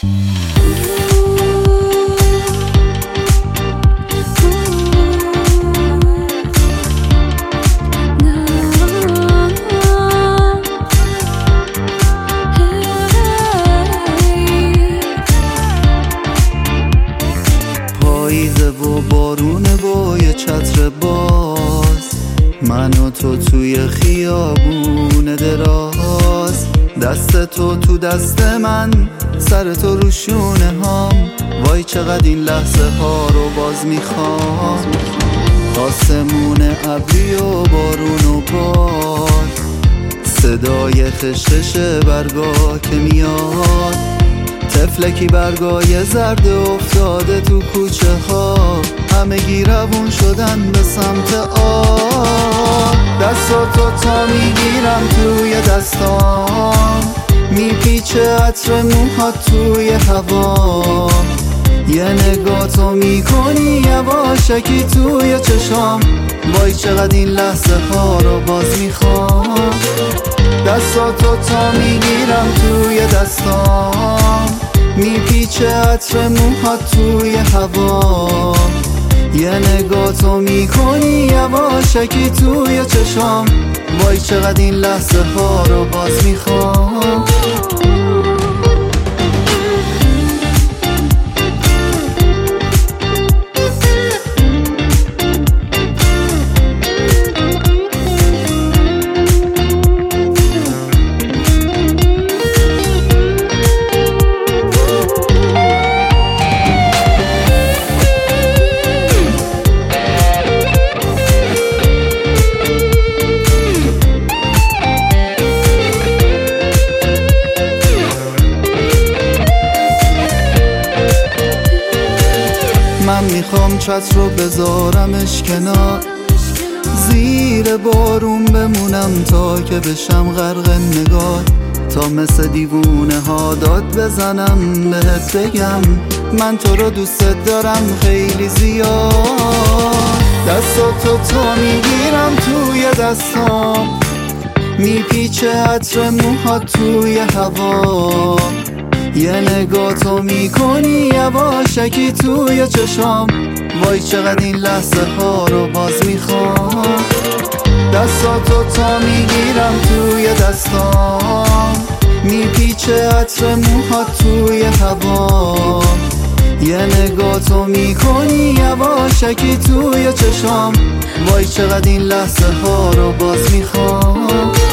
پاییزه و بارونه و یه چتر باز، من و تو توی خیابون دراز، دست تو دست من، سر تو رو شونه هام. وای چقدر این لحظه ها رو باز میخوام. آسمون ابری و بارون و باد، صدای خشخش برگا که میاد، طفلکی برگای زرد افتاده تو کوچه ها، همه گی روون شدن به سمت آب. دستاتو تا میگیرم توی دستام، میپیچه عطر موهات توی هوا، یه نگاه تو میکنی یواشکی توی چشام. وای چقدر این لحظه ها رو باز میخوام. دستاتو تا میگیرم توی دستام، میپیچه عطر موهات توی هوا، یه نگاه تو میکنی یواشکی توی چشام. وای چقدر این لحظه ها رو باز میخوام. من میخوام چتر رو بذارمش کنار، زیر بارون بمونم تا که بشم غرق نگاه، تا مثل دیوونه ها داد بزنم بهت بگم من تو رو دوست دارم خیلی زیاد. دستاتو تا میگیرم توی دستام، میپیچه عطر موهات توی هوا، یه نگاه تو میکنی یواشکی توی چشام. وای چقدر این لحظه ها رو باز میخوام. دستاتو تا میگیرم توی دستام، میپیچه عطر موهات توی هوا، یه نگاه تو میکنی یواشکی توی چشام. وای چقدر این لحظه ها رو باز میخوام.